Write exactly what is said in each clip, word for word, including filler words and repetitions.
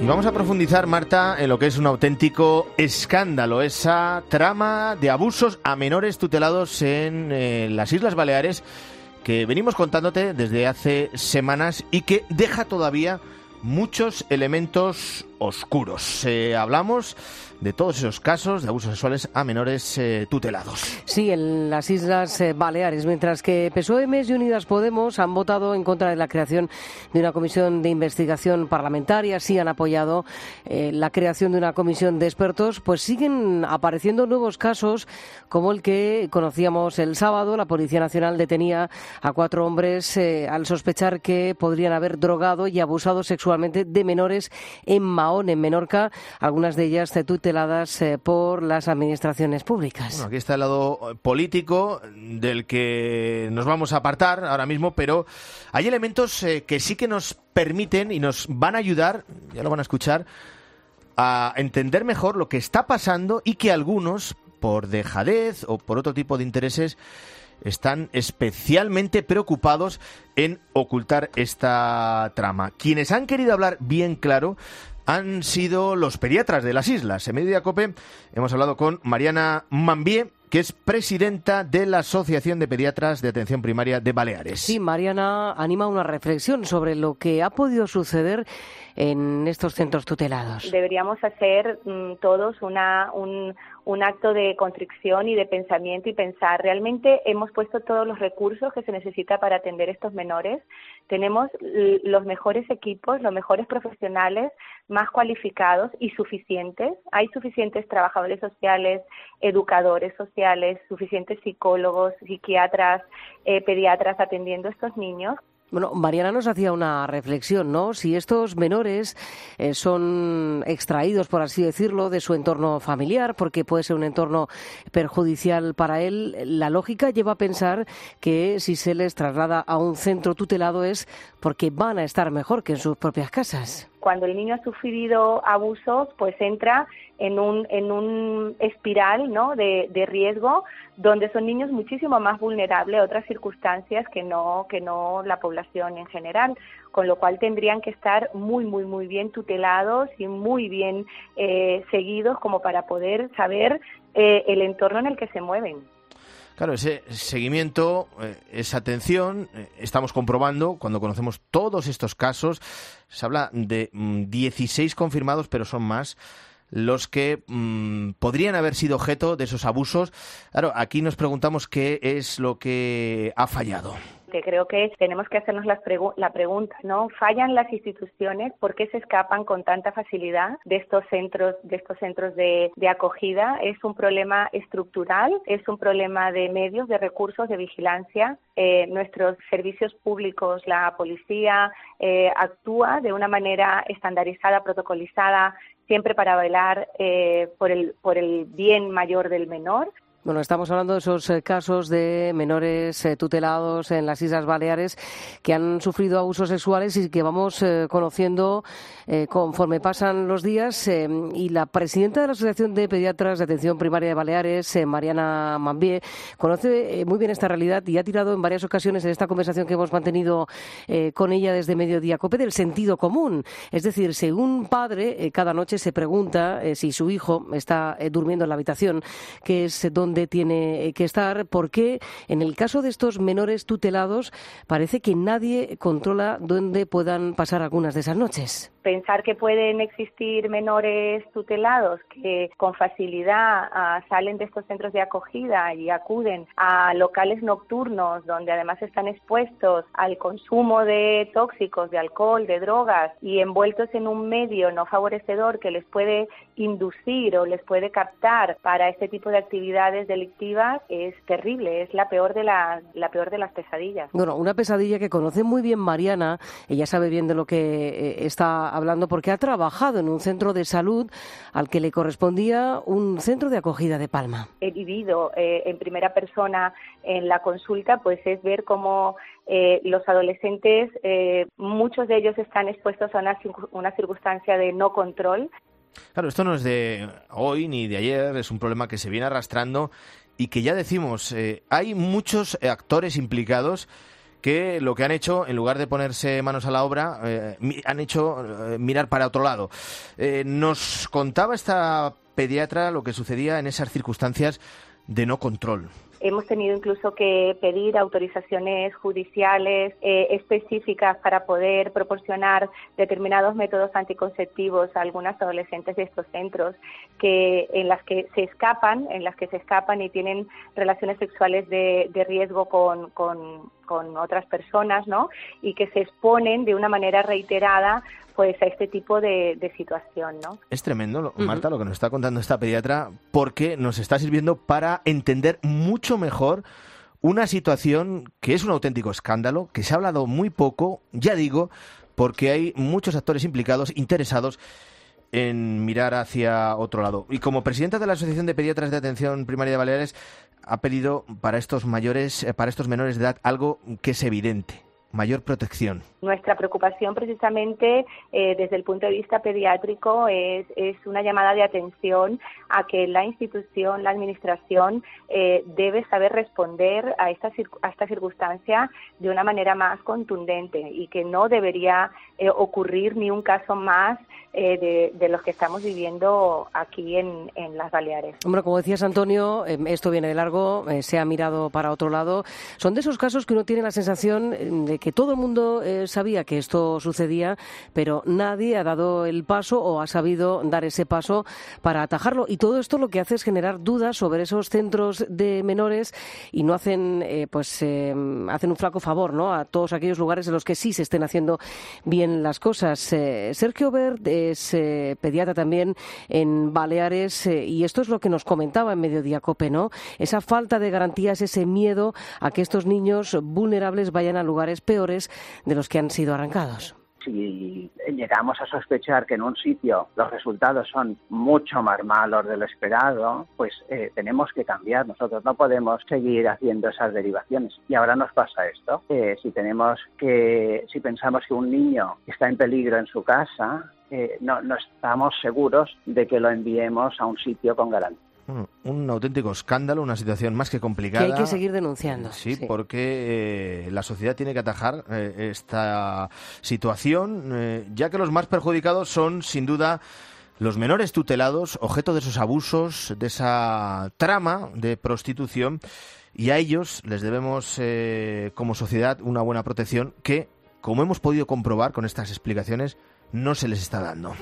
vamos a profundizar, Marta, en lo que es un auténtico escándalo, esa trama de abusos a menores tutelados en eh, las Islas Baleares, que venimos contándote desde hace semanas y que deja todavía muchos elementos oscuros. Eh, hablamos de todos esos casos de abusos sexuales a menores eh, tutelados. Sí, en las Islas eh, Baleares, mientras que P S O E, M E S y Unidas Podemos han votado en contra de la creación de una comisión de investigación parlamentaria, sí han apoyado eh, la creación de una comisión de expertos, pues siguen apareciendo nuevos casos como el que conocíamos el sábado. La Policía Nacional detenía a cuatro hombres eh, al sospechar que podrían haber drogado y abusado sexualmente de menores en Mahón, en Menorca, algunas de ellas tuteladas por las administraciones públicas. Bueno, aquí está el lado político del que nos vamos a apartar ahora mismo, pero hay elementos eh, que sí que nos permiten y nos van a ayudar, ya lo van a escuchar, a entender mejor lo que está pasando y que algunos, por dejadez o por otro tipo de intereses, están especialmente preocupados en ocultar esta trama. Quienes han querido hablar bien claro han sido los pediatras de las islas. En Mediodía Cope hemos hablado con Mariana Mambié, que es presidenta de la Asociación de Pediatras de Atención Primaria de Baleares. Sí, Mariana anima una reflexión sobre lo que ha podido suceder en estos centros tutelados. Deberíamos hacer mmm, todos una, un, un acto de contrición y de pensamiento y pensar, ¿realmente hemos puesto todos los recursos que se necesita para atender a estos menores? Tenemos l- los mejores equipos, los mejores profesionales, más cualificados y suficientes. Hay suficientes trabajadores sociales, educadores sociales, suficientes psicólogos, psiquiatras, eh, pediatras atendiendo a estos niños. Bueno, Mariana nos hacía una reflexión, ¿no? Si estos menores eh, son extraídos, por así decirlo, de su entorno familiar, porque puede ser un entorno perjudicial para él, la lógica lleva a pensar que si se les traslada a un centro tutelado es porque van a estar mejor que en sus propias casas. Cuando el niño ha sufrido abusos, pues entra en un en un espiral, ¿no?, de, de riesgo, donde son niños muchísimo más vulnerables a otras circunstancias que no que no la población en general, con lo cual tendrían que estar muy muy muy bien tutelados y muy bien eh, seguidos como para poder saber eh, el entorno en el que se mueven. Claro, ese seguimiento, eh, esa atención, eh, estamos comprobando cuando conocemos todos estos casos. Se habla de mmm, dieciséis confirmados, pero son más los que mmm, podrían haber sido objeto de esos abusos. Claro, aquí nos preguntamos qué es lo que ha fallado. Que creo que tenemos que hacernos las pregu- la pregunta, ¿no? ¿Fallan las instituciones? ¿Por qué se escapan con tanta facilidad de estos centros, de estos centros de, de acogida? ¿Es un problema estructural? ¿Es un problema de medios, de recursos, de vigilancia? Eh, nuestros servicios públicos, la policía, eh, actúa de una manera estandarizada, protocolizada, siempre para velar eh, por el, por el bien mayor del menor. Bueno, estamos hablando de esos eh, casos de menores eh, tutelados en las Islas Baleares que han sufrido abusos sexuales y que vamos eh, conociendo eh, conforme pasan los días. Eh, y la presidenta de la Asociación de Pediatras de Atención Primaria de Baleares, eh, Mariana Mambié, conoce eh, muy bien esta realidad y ha tirado en varias ocasiones en esta conversación que hemos mantenido eh, con ella desde Mediodía Cope del sentido común. Es decir, si un padre eh, cada noche se pregunta eh, si su hijo está eh, durmiendo en la habitación, que es donde dónde tiene que estar, porque en el caso de estos menores tutelados parece que nadie controla dónde puedan pasar algunas de esas noches. Pensar que pueden existir menores tutelados que con facilidad uh, salen de estos centros de acogida y acuden a locales nocturnos donde además están expuestos al consumo de tóxicos, de alcohol, de drogas y envueltos en un medio no favorecedor que les puede inducir o les puede captar para este tipo de actividades delictivas, es terrible, es la peor de la, la peor de las pesadillas. Bueno, una pesadilla que conoce muy bien Mariana, ella sabe bien de lo que eh, está hablando porque ha trabajado en un centro de salud al que le correspondía un centro de acogida de Palma. He vivido eh, en primera persona en la consulta, pues es ver cómo eh, los adolescentes, eh, muchos de ellos están expuestos a una, una circunstancia de no control. Claro, esto no es de hoy ni de ayer, es un problema que se viene arrastrando y que ya decimos, eh, hay muchos actores implicados que lo que han hecho, en lugar de ponerse manos a la obra, eh, han hecho eh, mirar para otro lado. Eh, nos contaba esta pediatra lo que sucedía en esas circunstancias de no control. Hemos tenido incluso que pedir autorizaciones judiciales eh, específicas para poder proporcionar determinados métodos anticonceptivos a algunas adolescentes de estos centros que en las que se escapan, en las que se escapan y tienen relaciones sexuales de, de riesgo con, con, con otras personas, ¿no? Y que se exponen de una manera reiterada pues a este tipo de, de situación, ¿no? Es tremendo, Marta, uh-huh. lo que nos está contando esta pediatra, porque nos está sirviendo para entender mucho mejor una situación que es un auténtico escándalo, que se ha hablado muy poco, ya digo, porque hay muchos actores implicados, interesados en mirar hacia otro lado. Y como presidenta de la Asociación de Pediatras de Atención Primaria de Baleares, ha pedido para estos mayores, para estos menores de edad, algo que es evidente: mayor protección. Nuestra preocupación precisamente eh, desde el punto de vista pediátrico es, es una llamada de atención a que la institución, la administración eh, debe saber responder a esta, a esta circunstancia de una manera más contundente y que no debería eh, ocurrir ni un caso más eh, de, de los que estamos viviendo aquí en, en las Baleares. Hombre, como decías, Antonio, eh, esto viene de largo, eh, se ha mirado para otro lado. Son de esos casos que uno tiene la sensación de que todo el mundo eh, sabía que esto sucedía, pero nadie ha dado el paso o ha sabido dar ese paso para atajarlo. Y todo esto lo que hace es generar dudas sobre esos centros de menores y no hacen, eh, pues, eh, hacen un flaco favor, ¿no?, a todos aquellos lugares en los que sí se estén haciendo bien las cosas. Eh, Sergio Bert es eh, pediatra también en Baleares eh, y esto es lo que nos comentaba en Mediodía Cope, ¿no? Esa falta de garantías, ese miedo a que estos niños vulnerables vayan a lugares peores de los que han sido arrancados. Si llegamos a sospechar que en un sitio los resultados son mucho más malos de lo esperado, pues eh, tenemos que cambiar. Nosotros no podemos seguir haciendo esas derivaciones. Y ahora nos pasa esto. Eh, si tenemos que, si pensamos que un niño está en peligro en su casa, eh, no, no estamos seguros de que lo enviemos a un sitio con garantía. Un auténtico escándalo, una situación más que complicada. Que hay que seguir denunciando. Sí, sí. porque eh, la sociedad tiene que atajar eh, esta situación, eh, ya que los más perjudicados son, sin duda, los menores tutelados, objeto de esos abusos, de esa trama de prostitución, y a ellos les debemos, eh, como sociedad, una buena protección que, como hemos podido comprobar con estas explicaciones, no se les está dando.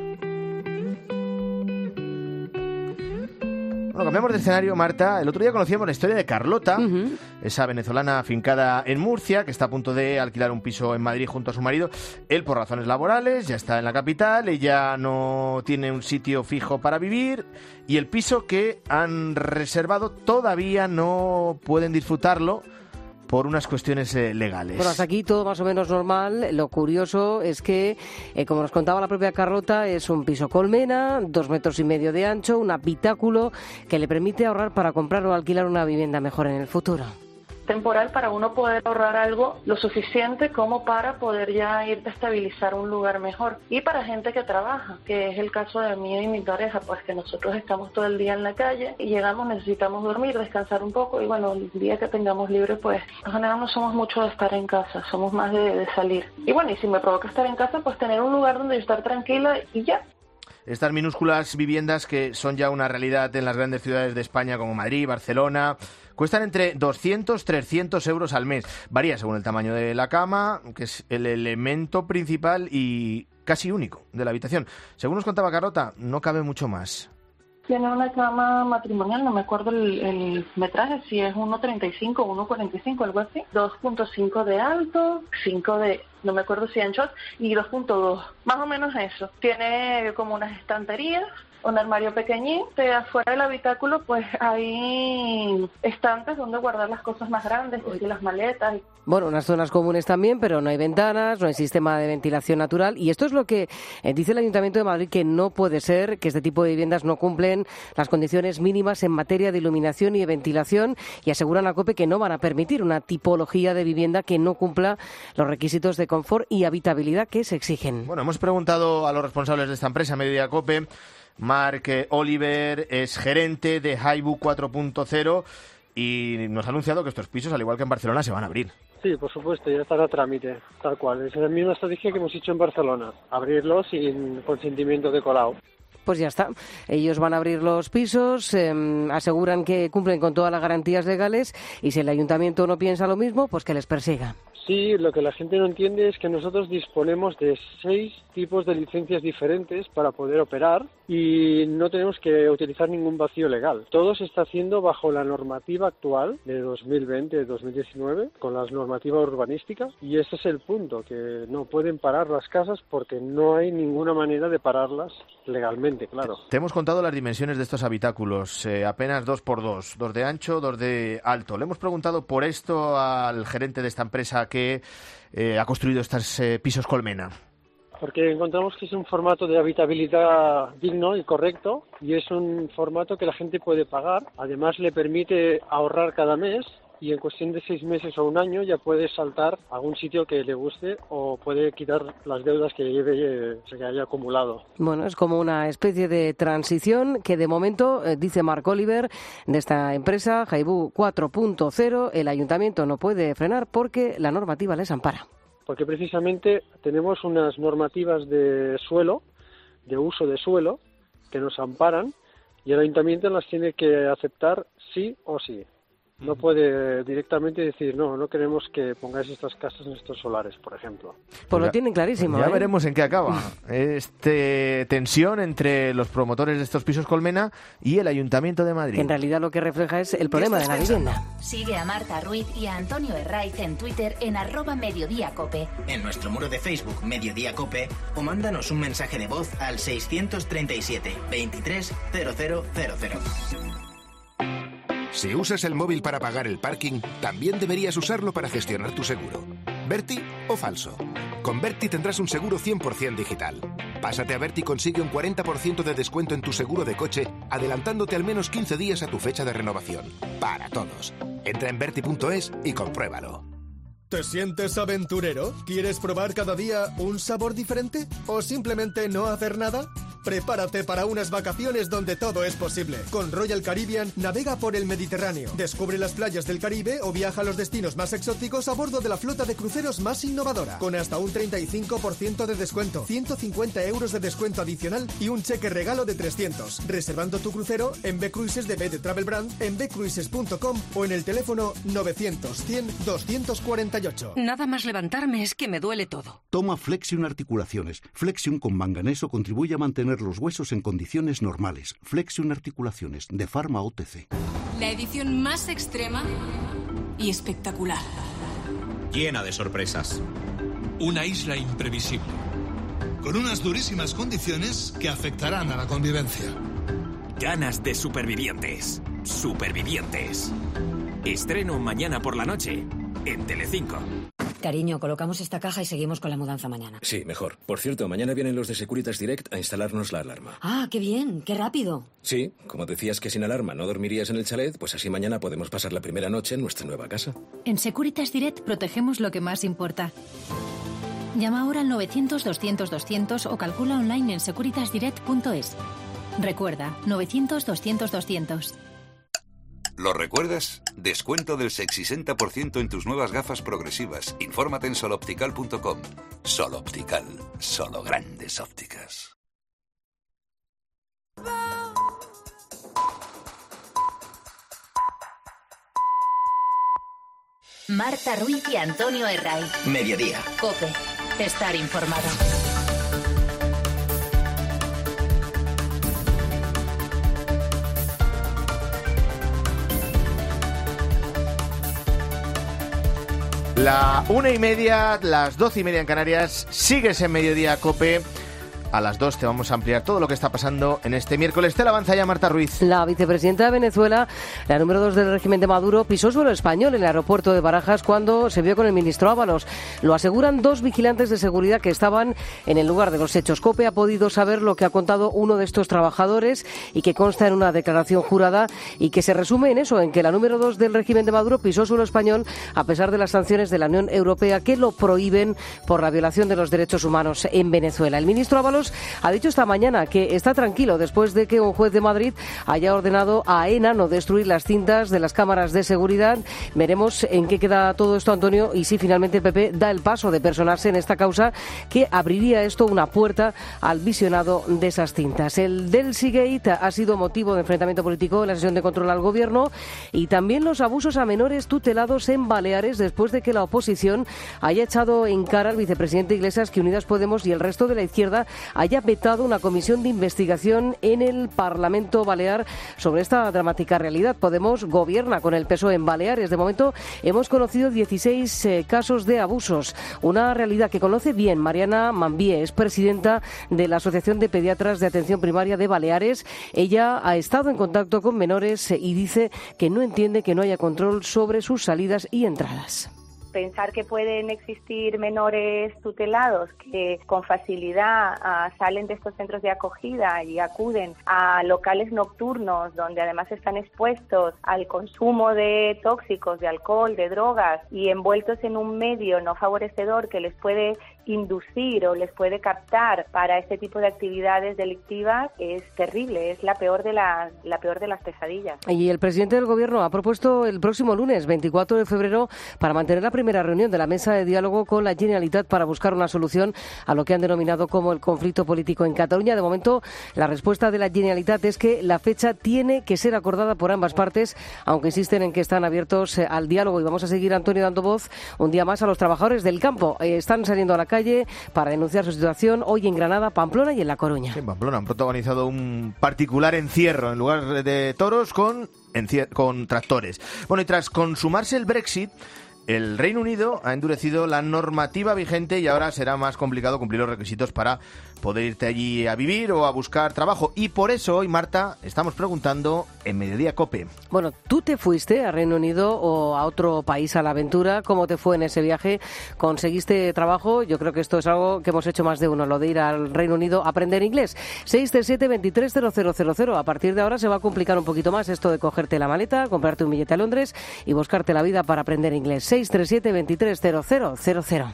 Bueno, cambiamos de escenario, Marta. El otro día conocíamos la historia de Carlota, uh-huh. esa venezolana afincada en Murcia, que está a punto de alquilar un piso en Madrid junto a su marido. Él, por razones laborales, ya está en la capital, ella no tiene un sitio fijo para vivir y el piso que han reservado todavía no pueden disfrutarlo por unas cuestiones eh, legales. Bueno, hasta aquí todo más o menos normal. Lo curioso es que, eh, como nos contaba la propia Carlota, es un piso colmena, dos metros y medio de ancho, un habitáculo que le permite ahorrar para comprar o alquilar una vivienda mejor en el futuro. Temporal para uno poder ahorrar algo lo suficiente como para poder ya ir a estabilizar un lugar mejor. Y para gente que trabaja, que es el caso de mí y mi pareja, pues que nosotros estamos todo el día en la calle y llegamos, necesitamos dormir, descansar un poco y bueno, el día que tengamos libre, pues en general no somos mucho de estar en casa, somos más de, de salir. Y bueno, y si me provoca estar en casa, pues tener un lugar donde estar tranquila y ya. Estas minúsculas viviendas que son ya una realidad en las grandes ciudades de España como Madrid, Barcelona, cuestan entre doscientos y trescientos euros al mes. Varía según el tamaño de la cama, que es el elemento principal y casi único de la habitación. Según nos contaba Carlota, no cabe mucho más. Tiene una cama matrimonial, no me acuerdo el, el metraje, si es uno treinta y cinco o uno cuarenta y cinco, algo así. dos punto cinco de alto, cinco de, no me acuerdo si ancho, y dos punto dos, más o menos eso. Tiene como unas estanterías, un armario pequeñito. Afuera del habitáculo pues hay estantes donde guardar las cosas más grandes, que si las maletas. Bueno, unas zonas comunes también, pero no hay ventanas, no hay sistema de ventilación natural. Y esto es lo que eh, dice el Ayuntamiento de Madrid, que no puede ser, que este tipo de viviendas no cumplen las condiciones mínimas en materia de iluminación y de ventilación, y aseguran a COPE que no van a permitir una tipología de vivienda que no cumpla los requisitos de confort y habitabilidad que se exigen. Bueno, hemos preguntado a los responsables de esta empresa, Mediodía Cope. Marc Oliver es gerente de Haibu cuatro punto cero y nos ha anunciado que estos pisos, al igual que en Barcelona, se van a abrir. Sí, por supuesto, ya está a trámite, tal cual. Es la misma estrategia que hemos hecho en Barcelona, abrirlo sin consentimiento de Colau. Pues ya está. Ellos van a abrir los pisos, eh, aseguran que cumplen con todas las garantías legales y si el ayuntamiento no piensa lo mismo, pues que les persiga. Sí, lo que la gente no entiende es que nosotros disponemos de seis tipos de licencias diferentes para poder operar y no tenemos que utilizar ningún vacío legal. Todo se está haciendo bajo la normativa actual de dos mil veinte dos mil diecinueve, con las normativas urbanísticas, y ese es el punto, que no pueden parar las casas porque no hay ninguna manera de pararlas legalmente, claro. Te hemos contado las dimensiones de estos habitáculos, eh, apenas dos por dos, dos de ancho, dos de alto. Le hemos preguntado por esto al gerente de esta empresa que eh, ha construido estos eh, pisos Colmena. Porque encontramos que es un formato de habitabilidad digno y correcto y es un formato que la gente puede pagar. Además le permite ahorrar cada mes y en cuestión de seis meses o un año ya puede saltar a algún sitio que le guste o puede quitar las deudas que lleve, que haya acumulado. Bueno, es como una especie de transición que de momento, eh, dice Marc Oliver, de esta empresa, Jaibú cuatro punto cero, el ayuntamiento no puede frenar porque la normativa les ampara. Porque precisamente tenemos unas normativas de suelo, de uso de suelo, que nos amparan y el ayuntamiento las tiene que aceptar sí o sí. No puede directamente decir, no, no queremos que pongáis estas casas en estos solares, por ejemplo. Pues lo tienen clarísimo. Ya ¿eh? veremos en qué acaba. Este tensión entre los promotores de estos pisos Colmena y el Ayuntamiento de Madrid. En realidad lo que refleja es el problema de la vivienda. Sigue a Marta Ruiz y a Antonio Herraiz en Twitter en arroba mediodíacope. En nuestro muro de Facebook Mediodía Cope o mándanos un mensaje de voz al seiscientos treinta y siete veintitrés cero cero cero cero. Si usas el móvil para pagar el parking, también deberías usarlo para gestionar tu seguro. ¿Berti o falso? Con Berti tendrás un seguro cien por ciento digital. Pásate a Berti y consigue un cuarenta por ciento de descuento en tu seguro de coche, adelantándote al menos quince días a tu fecha de renovación. Para todos. Entra en berti punto es y compruébalo. ¿Te sientes aventurero? ¿Quieres probar cada día un sabor diferente? ¿O simplemente no hacer nada? Prepárate para unas vacaciones donde todo es posible. Con Royal Caribbean navega por el Mediterráneo. Descubre las playas del Caribe o viaja a los destinos más exóticos a bordo de la flota de cruceros más innovadora. Con hasta un treinta y cinco por ciento de descuento, ciento cincuenta euros de descuento adicional y un cheque regalo de trescientos. Reservando tu crucero en B Cruises de B de Travel Brand, en b cruises punto com o en el teléfono novecientos cien doscientos cuarenta y ocho. Nada más levantarme es que me duele todo. Toma Flexion Articulaciones. Flexion con manganeso contribuye a mantener los huesos en condiciones normales. Flexion Articulaciones, de Pharma O T C. La edición más extrema y espectacular. Llena de sorpresas. Una isla imprevisible. Con unas durísimas condiciones que afectarán a la convivencia. Ganas de supervivientes. Supervivientes. Estreno mañana por la noche en Telecinco. Cariño, colocamos esta caja y seguimos con la mudanza mañana. Sí, mejor. Por cierto, mañana vienen los de Securitas Direct a instalarnos la alarma. Ah, qué bien, qué rápido. Sí, como decías que sin alarma no dormirías en el chalet, pues así mañana podemos pasar la primera noche en nuestra nueva casa. En Securitas Direct protegemos lo que más importa. Llama ahora al novecientos doscientos doscientos o calcula online en securitas direct punto es. Recuerda, novecientos doscientos doscientos. ¿Lo recuerdas? Descuento del sesenta por ciento en tus nuevas gafas progresivas. Infórmate en soloptical punto com. Soloptical, solo grandes ópticas. Marta Ruiz y Antonio Herraiz. Mediodía. Cope. Estar informado. La una y media, las doce y media en Canarias, sigues en Mediodía Cope. A las dos te vamos a ampliar todo lo que está pasando en este miércoles. Te la avanza ya Marta Ruiz. La vicepresidenta de Venezuela, la número dos del régimen de Maduro, pisó suelo español en el aeropuerto de Barajas cuando se vio con el ministro Ábalos. Lo aseguran dos vigilantes de seguridad que estaban en el lugar de los hechos. COPE ha podido saber lo que ha contado uno de estos trabajadores y que consta en una declaración jurada y que se resume en eso, en que la número dos del régimen de Maduro pisó suelo español a pesar de las sanciones de la Unión Europea que lo prohíben por la violación de los derechos humanos en Venezuela. El ministro Ábalos abusos, ha dicho esta mañana que está tranquilo después de que un juez de Madrid haya ordenado a AENA no destruir las cintas de las cámaras de seguridad. Veremos en qué queda todo esto, Antonio, y si finalmente el P P da el paso de personarse en esta causa que abriría esto una puerta al visionado de esas cintas. El Delsigate ha sido motivo de enfrentamiento político en la sesión de control al Gobierno y también los abusos a menores tutelados en Baleares después de que la oposición haya echado en cara al vicepresidente Iglesias que Unidas Podemos y el resto de la izquierda haya vetado una comisión de investigación en el Parlamento Balear sobre esta dramática realidad. Podemos gobierna con el P S O E en Baleares. De momento hemos conocido dieciséis eh, casos de abusos, una realidad que conoce bien Mariana Mambié, es presidenta de la Asociación de Pediatras de Atención Primaria de Baleares. Ella ha estado en contacto con menores y dice que no entiende que no haya control sobre sus salidas y entradas. Pensar que pueden existir menores tutelados que con facilidad uh, salen de estos centros de acogida y acuden a locales nocturnos donde además están expuestos al consumo de tóxicos, de alcohol, de drogas y envueltos en un medio no favorecedor que les puede inducir o les puede captar para este tipo de actividades delictivas, es terrible, es la peor de las la peor de las pesadillas. Y el presidente del Gobierno ha propuesto el próximo lunes veinticuatro de febrero para mantener la primera reunión de la mesa de diálogo con la Generalitat para buscar una solución a lo que han denominado como el conflicto político en Cataluña. De momento, la respuesta de la Generalitat es que la fecha tiene que ser acordada por ambas partes, aunque insisten en que están abiertos eh, al diálogo. Y vamos a seguir, Antonio, dando voz un día más a los trabajadores del campo. Eh, están saliendo a la calle para denunciar su situación hoy en Granada, Pamplona y en La Coruña. En Pamplona han protagonizado un particular encierro en lugar de toros con, encier- con tractores. Bueno, y tras consumarse el Brexit, el Reino Unido ha endurecido la normativa vigente y ahora será más complicado cumplir los requisitos para poder irte allí a vivir o a buscar trabajo. Y por eso hoy, Marta, estamos preguntando en Mediodía COPE. Bueno, ¿tú te fuiste a Reino Unido o a otro país a la aventura? ¿Cómo te fue en ese viaje? ¿Conseguiste trabajo? Yo creo que esto es algo que hemos hecho más de uno, lo de ir al Reino Unido a aprender inglés. seis tres siete, veintitrés cero cero cero cero. A partir de ahora se va a complicar un poquito más esto de cogerte la maleta, comprarte un billete a Londres y buscarte la vida para aprender inglés. seis tres siete, veintitrés cero cero cero cero.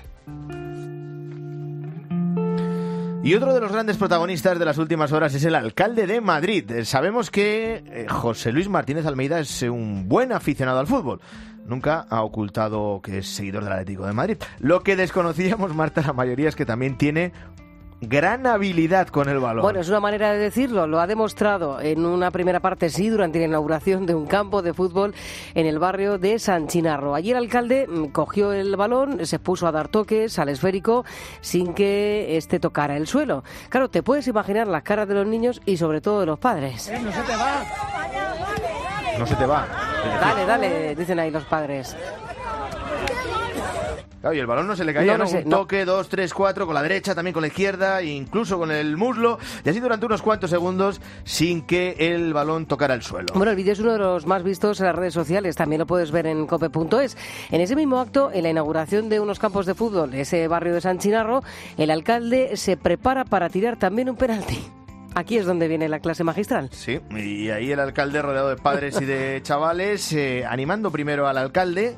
Y otro de los grandes protagonistas de las últimas horas es el alcalde de Madrid. Sabemos que eh, José Luis Martínez Almeida es un buen aficionado al fútbol. Nunca ha ocultado que es seguidor del Atlético de Madrid. Lo que desconocíamos, Marta, la mayoría es que también tiene gran habilidad con el balón. Bueno, es una manera de decirlo. Lo ha demostrado en una primera parte, sí, durante la inauguración de un campo de fútbol en el barrio de San Chinarro. Allí el alcalde cogió el balón, se puso a dar toques al esférico sin que este tocara el suelo. Claro, te puedes imaginar las caras de los niños y sobre todo de los padres. Eh, no se te va. No se te va. Dale, dale, dicen ahí los padres. Claro, y el balón no se le caía, no, no ¿no? sé, Un no. toque, dos, tres, cuatro, con la derecha, también con la izquierda, incluso con el muslo, y así durante unos cuantos segundos sin que el balón tocara el suelo. Bueno, el vídeo es uno de los más vistos en las redes sociales, también lo puedes ver en cope punto es. En ese mismo acto, en la inauguración de unos campos de fútbol de ese barrio de San Chinarro, el alcalde se prepara para tirar también un penalti. Aquí es donde viene la clase magistral. Sí, y ahí el alcalde rodeado de padres y de chavales, eh, animando primero al alcalde.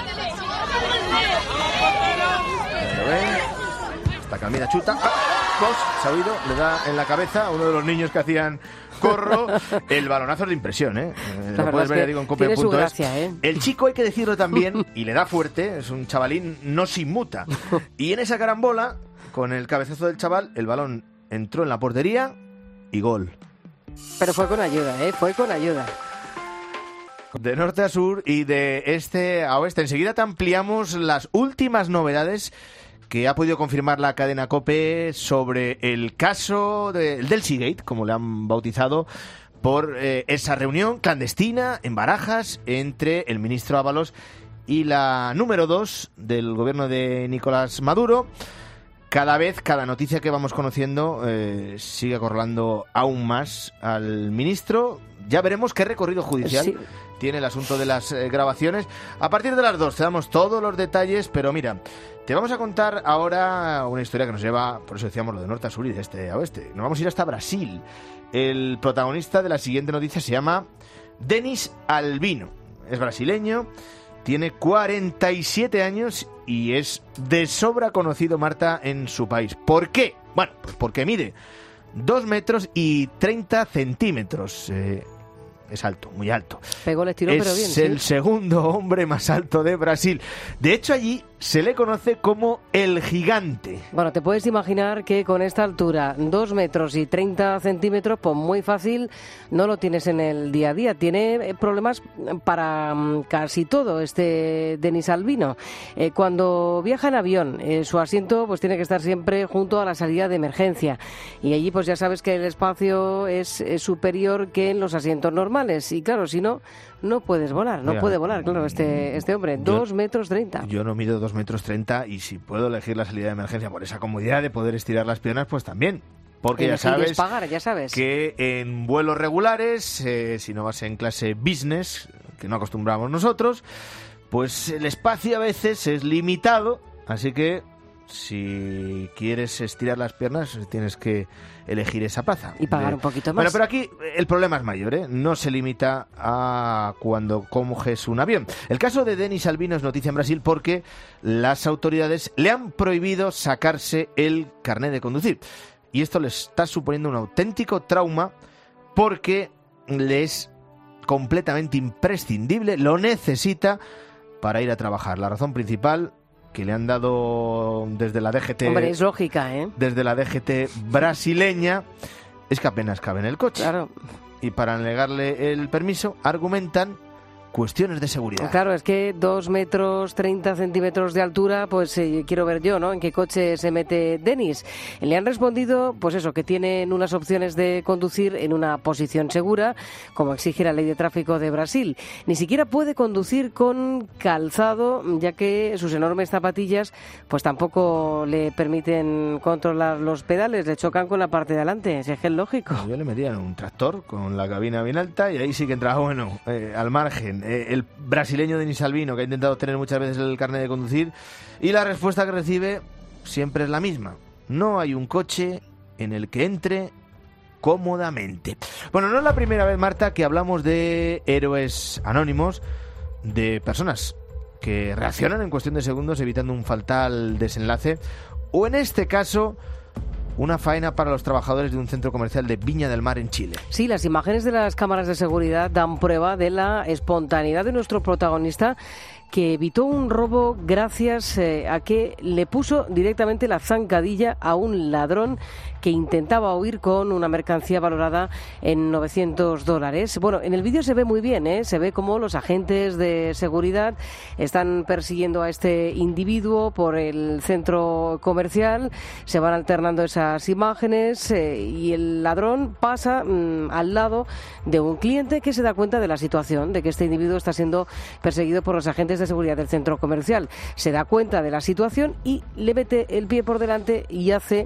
¿Lo ven? Esta camina chuta. ¡Ah! Dos, se ha oído, le da en la cabeza a uno de los niños que hacían corro. El balonazo es de impresión, ¿eh? eh lo puedes ver, ya digo, en cope punto es. ¿eh? El chico, hay que decirlo también, y le da fuerte, es un chavalín, no se inmuta. Y en esa carambola, con el cabezazo del chaval, el balón entró en la portería y gol. Pero fue con ayuda, ¿eh? Fue con ayuda. De norte a sur y de este a oeste. Enseguida te ampliamos las últimas novedades que ha podido confirmar la cadena COPE sobre el caso de, del Seagate, como le han bautizado, por eh, esa reunión clandestina en Barajas entre el ministro Ábalos y la número dos del gobierno de Nicolás Maduro. Cada vez, cada noticia que vamos conociendo eh, sigue acorralando aún más al ministro. Ya veremos qué recorrido judicial sí. tiene el asunto de las eh, grabaciones. A partir de las dos te damos todos los detalles, pero mira, te vamos a contar ahora una historia que nos lleva, por eso decíamos lo de norte a sur y de este a oeste. Nos vamos a ir hasta Brasil. El protagonista de la siguiente noticia se llama Denis Albino. Es brasileño, tiene cuarenta y siete años y es de sobra conocido, Marta, en su país. ¿Por qué? Bueno, pues porque mide dos metros y treinta centímetros. Eh, es alto, muy alto. Pegó el estilo, pero bien. Es el ¿sí? segundo hombre más alto de Brasil. De hecho, allí se le conoce como el gigante. Bueno, te puedes imaginar que con esta altura, dos metros y treinta centímetros, pues muy fácil no lo tienes en el día a día. Tiene problemas para um, casi todo este Denis Albino. Eh, cuando viaja en avión, eh, su asiento pues tiene que estar siempre junto a la salida de emergencia. Y allí pues ya sabes que el espacio es, es superior que en los asientos normales. Y claro, si no, no puedes volar. No Mira, puede volar, claro, este, este hombre. yo, dos metros treinta. Yo no mido dos metros treinta y si puedo elegir la salida de emergencia por esa comodidad de poder estirar las piernas, pues también. Porque ya sabes, pagar, ya sabes que en vuelos regulares, eh, si no vas en clase business, que no acostumbramos nosotros, pues el espacio a veces es limitado, así que si quieres estirar las piernas tienes que elegir esa plaza. Y pagar de... un poquito más. Bueno, pero aquí el problema es mayor, ¿eh? No se limita a cuando coges un avión. El caso de Denis Albino es noticia en Brasil porque las autoridades le han prohibido sacarse el carnet de conducir. Y esto le está suponiendo un auténtico trauma porque le es completamente imprescindible, lo necesita para ir a trabajar. La razón principal que le han dado desde la D G T... Hombre, es lógica, ¿eh? Desde la D G T brasileña, es que apenas cabe en el coche. Claro. Y para negarle el permiso, argumentan cuestiones de seguridad. Claro, es que dos metros treinta centímetros de altura, pues eh, quiero ver yo, ¿no? En qué coche se mete Denis. Le han respondido, pues eso, que tienen unas opciones de conducir en una posición segura, como exige la ley de tráfico de Brasil. Ni siquiera puede conducir con calzado, ya que sus enormes zapatillas, pues tampoco le permiten controlar los pedales, le chocan con la parte de adelante, es que es lógico. Yo le metía en un tractor con la cabina bien alta y ahí sí que entraba, bueno, eh, al margen. Eh, el brasileño Denis Albino, que ha intentado tener muchas veces el carnet de conducir, y la respuesta que recibe siempre es la misma. No hay un coche en el que entre cómodamente. Bueno, no es la primera vez, Marta, que hablamos de héroes anónimos, de personas que reaccionan en cuestión de segundos evitando un fatal desenlace, o en este caso una faena para los trabajadores de un centro comercial de Viña del Mar en Chile. Sí, las imágenes de las cámaras de seguridad dan prueba de la espontaneidad de nuestro protagonista, que evitó un robo gracias eh, a que le puso directamente la zancadilla a un ladrón que intentaba huir con una mercancía valorada en novecientos dólares. Bueno, en el vídeo se ve muy bien, ¿eh? Se ve cómo los agentes de seguridad están persiguiendo a este individuo por el centro comercial, se van alternando esas imágenes eh, y el ladrón pasa mmm, al lado de un cliente que se da cuenta de la situación, de que este individuo está siendo perseguido por los agentes de seguridad del centro comercial. Se da cuenta de la situación y le mete el pie por delante y hace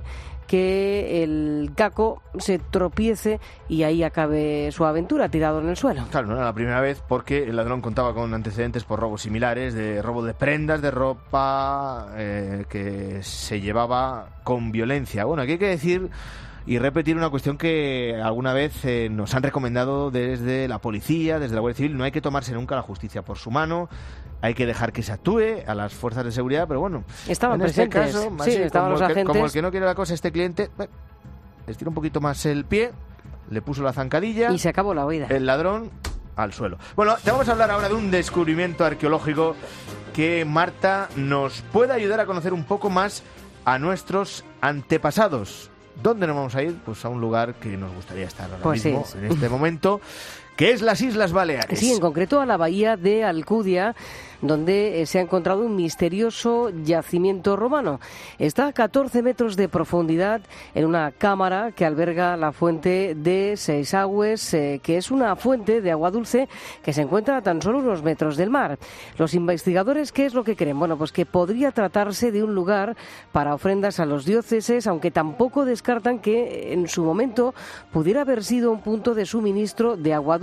que el caco se tropiece y ahí acabe su aventura tirado en el suelo. Claro, no era la primera vez porque el ladrón contaba con antecedentes por robos similares, de robo de prendas, de ropa eh, que se llevaba con violencia. Bueno, aquí hay que decir y repetir una cuestión que alguna vez eh, nos han recomendado desde la policía, desde la Guardia Civil. No hay que tomarse nunca la justicia por su mano, hay que dejar que se actúe a las fuerzas de seguridad, pero bueno, estaban en este presentes. caso, sí, así, estaban como los el que, agentes. como el que no quiere la cosa, este cliente bueno, estiró un poquito más el pie, le puso la zancadilla y se acabó la huida. El ladrón al suelo. Bueno, te vamos a hablar ahora de un descubrimiento arqueológico que, Marta, nos puede ayudar a conocer un poco más a nuestros antepasados. ¿Dónde nos vamos a ir? Pues a un lugar que nos gustaría estar ahora pues mismo, sí. en este momento, que es las Islas Baleares. Sí, en concreto a la bahía de Alcudia, donde se ha encontrado un misterioso yacimiento romano. Está a catorce metros de profundidad en una cámara que alberga la fuente de Seisagües, eh, que es una fuente de agua dulce que se encuentra a tan solo unos metros del mar. Los investigadores, ¿qué es lo que creen? Bueno, pues que podría tratarse de un lugar para ofrendas a los dióceses, aunque tampoco descartan que en su momento pudiera haber sido un punto de suministro de agua dulce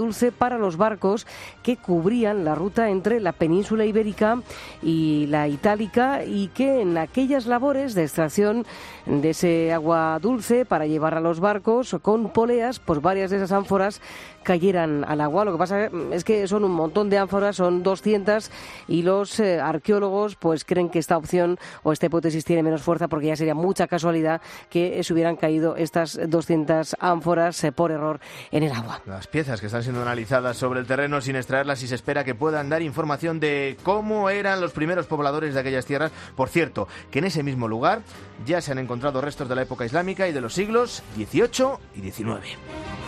dulce para los barcos que cubrían la ruta entre la península ibérica y la itálica, y que en aquellas labores de extracción de ese agua dulce para llevar a los barcos con poleas, pues varias de esas ánforas cayeran al agua. Lo que pasa es que son un montón de ánforas, son doscientas, y los eh, arqueólogos pues creen que esta opción o esta hipótesis tiene menos fuerza, porque ya sería mucha casualidad que se hubieran caído estas doscientas ánforas eh, por error en el agua. Las piezas que están siendo analizadas sobre el terreno sin extraerlas, y se espera que puedan dar información de cómo eran los primeros pobladores de aquellas tierras. Por cierto, que en ese mismo lugar ya se han encontrado restos de la época islámica y de los siglos dieciocho y diecinueve.